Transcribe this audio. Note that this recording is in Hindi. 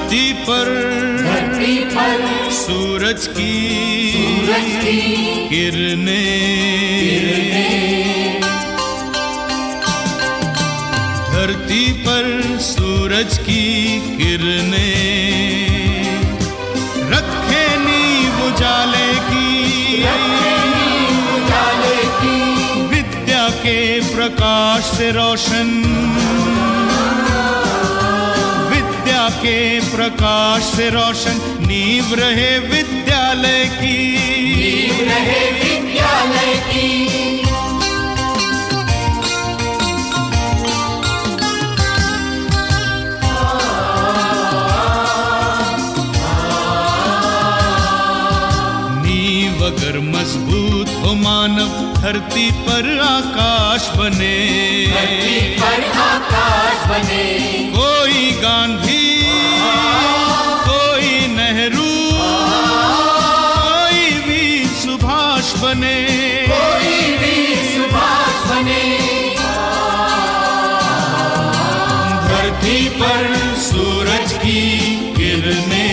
धरती पर सूरज की किरणें, धरती पर सूरज की किरणें रखे नींव उजाले की, विद्या के प्रकाश से रोशन, विद्या के प्रकाश से रोशन नींव रहे विद्यालय की, नींव रहे विद्यालय की। अगर मजबूत हो मानव धरती पर आकाश बने, धरती पर आकाश बने। कोई गांधी, कोई नेहरू, कोई वीर सुभाष बने, कोई वीर सुभाष बने। धरती पर सूरज की किरणें